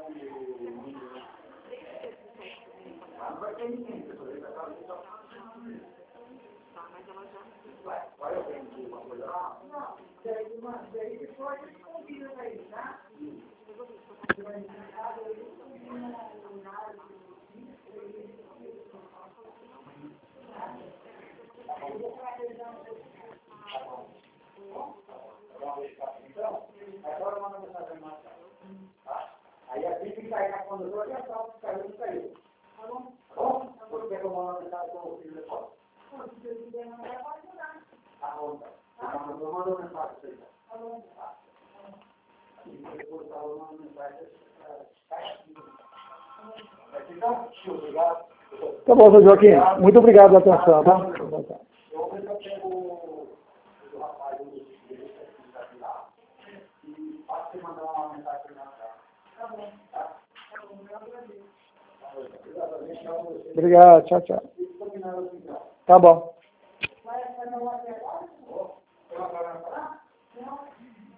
vai ter ninguém, pessoal. Tá, mas ela já... Vai eu tenho aqui uma coisa lá? Não, daí depois eles combinam aí, tá? Você vai indicar, então, agora manda mensagem mais tarde. Tá? Aí a gente sai na condutora e a sala caiu, não caiu. Tá bom? Tá bom? Porque eu mando mensagem para o filho depois. Se você quiser mandar, pode mandar. Tá bom, tá. Eu mando mensagem para você. Tá bom. Tá. E depois eu mando mensagem então, obrigado. Tá bom, seu Joaquim. Muito obrigado pela atenção, tá? Eu vou ver se eu pego o rapaz do lá e faço você mandar uma mensagem para nós. Tá bom. Tá bom, eu agradeço. Obrigado, tchau, tchau. Tá bom. Vai não vai agora? Eu agora vai falar? Não.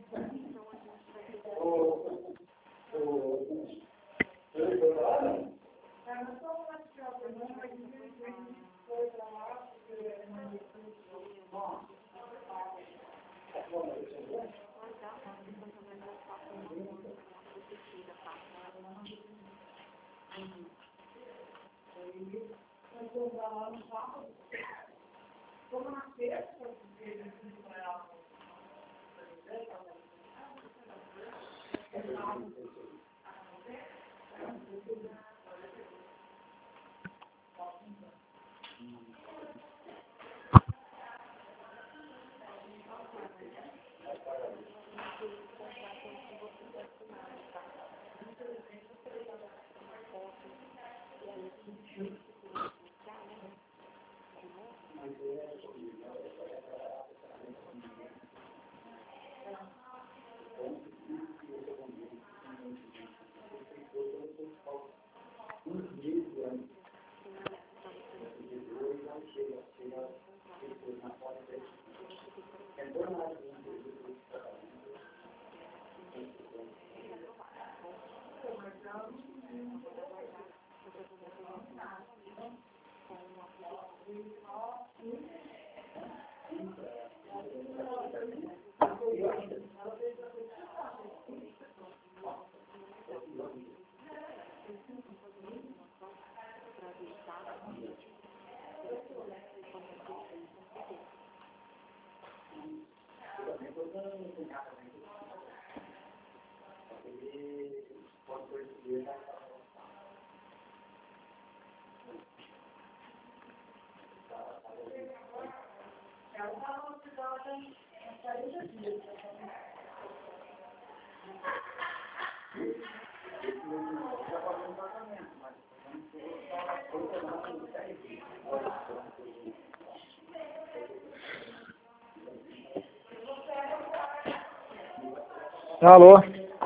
Alô?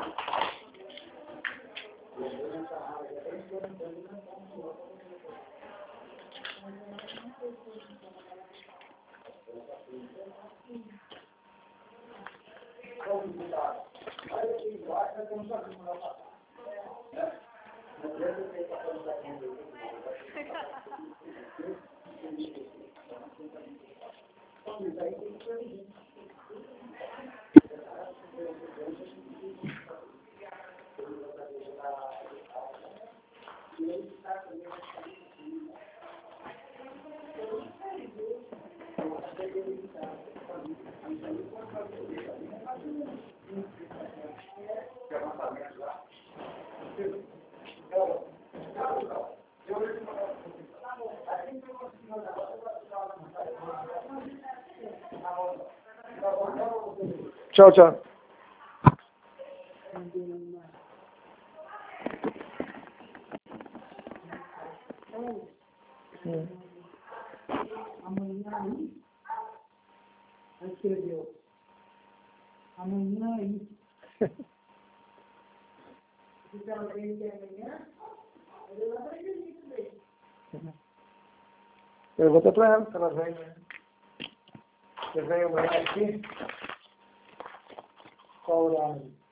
Tchau, tchau. Amanhã aí, aí escreveu. Amanhã aí. Se ela vem até amanhã, eu vou aprender isso dele. Eu vou até para ela, se ela vem, né? Você vem amanhã aqui? Qual horário?